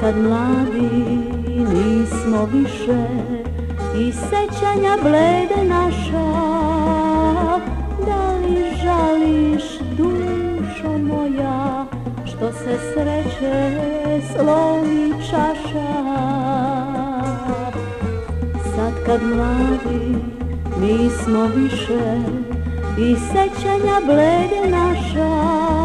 kad mladi nismo više i sećanja blede naša, da li žališ, dušo moja, što se sreće slomi čaša? Sad kad mladi nismo više i sećanja blede naša,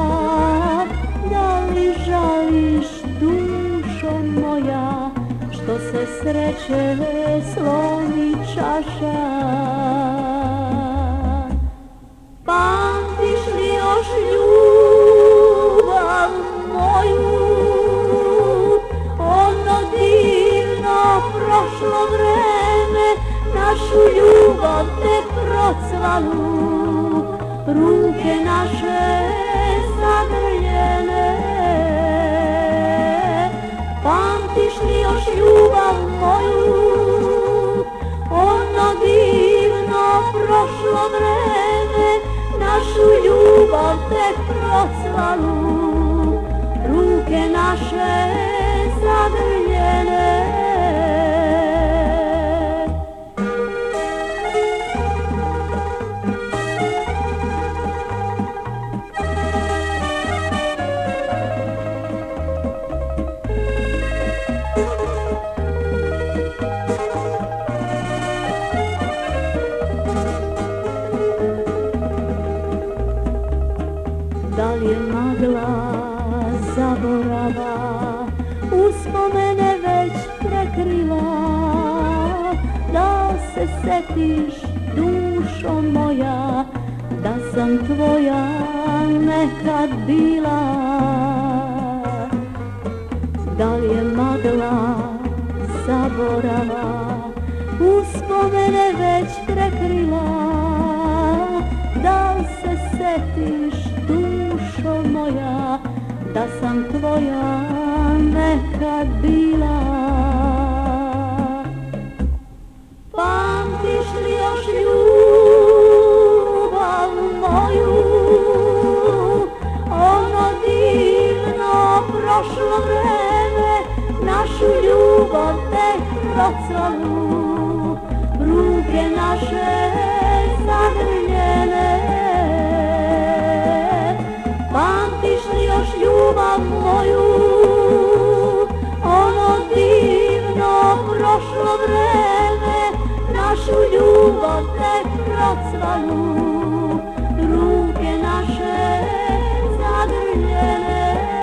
da li žališ, dušo moja, što se sreće slomi čaša? Pamtiš li još ljubav moju, ono divno prošlo vreme, našu ljubav te procvalu, ruke naše zagrljene? Pamtiš li još ljubav moju, ono divno prošlo vreme, našu ljubav te procvalu, ruke naše zagrljene? Da li je magla zaborava uspomene već prekrila? Da se setiš, dušo moja, da sam tvoja nekad bila? Da li je magla zaborava uspomene već prekrila? Da se setiš, dušo moja, da sam tvoja nekad bila? Pamtiš li još ljubav moju, ono divno prošlo vreme, našu ljubav te procvalu, ruke naše zagrljene? Pamtiš li još ljubav moju, ono divno prošlo vreme, našu ljubav te procvalu, ruke naše zagrljene?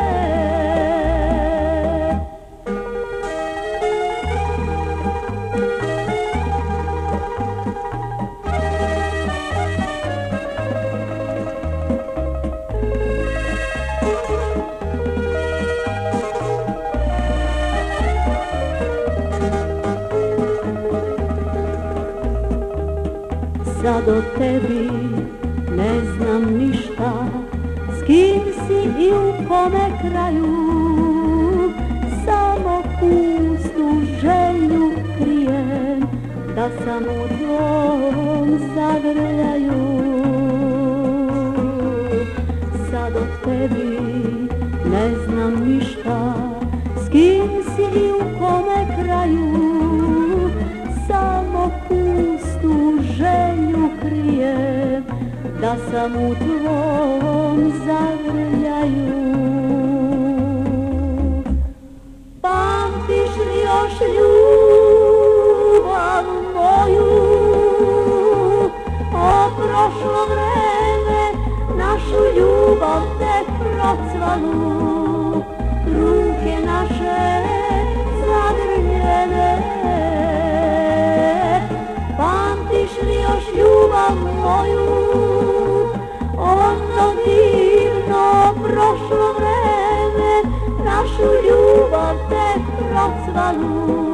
Sad o tebi ne znam ništa, s kim si i u kome kraju, samo pustu želju krijem, da sam u tvom zagrljaju. Sad o tebi ne znam ništa, s kim si i u kome kraju, samo pustu želju krijem, da sam u tvom zagrljaju. Pamtiš li još ljubav moju, o prošlo vreme, našu ljubav te procvalu, ruke naše zagrljene? Pamtiš li još ljubav moju, ono divno prošlo vreme, našu ljubav te procvalu,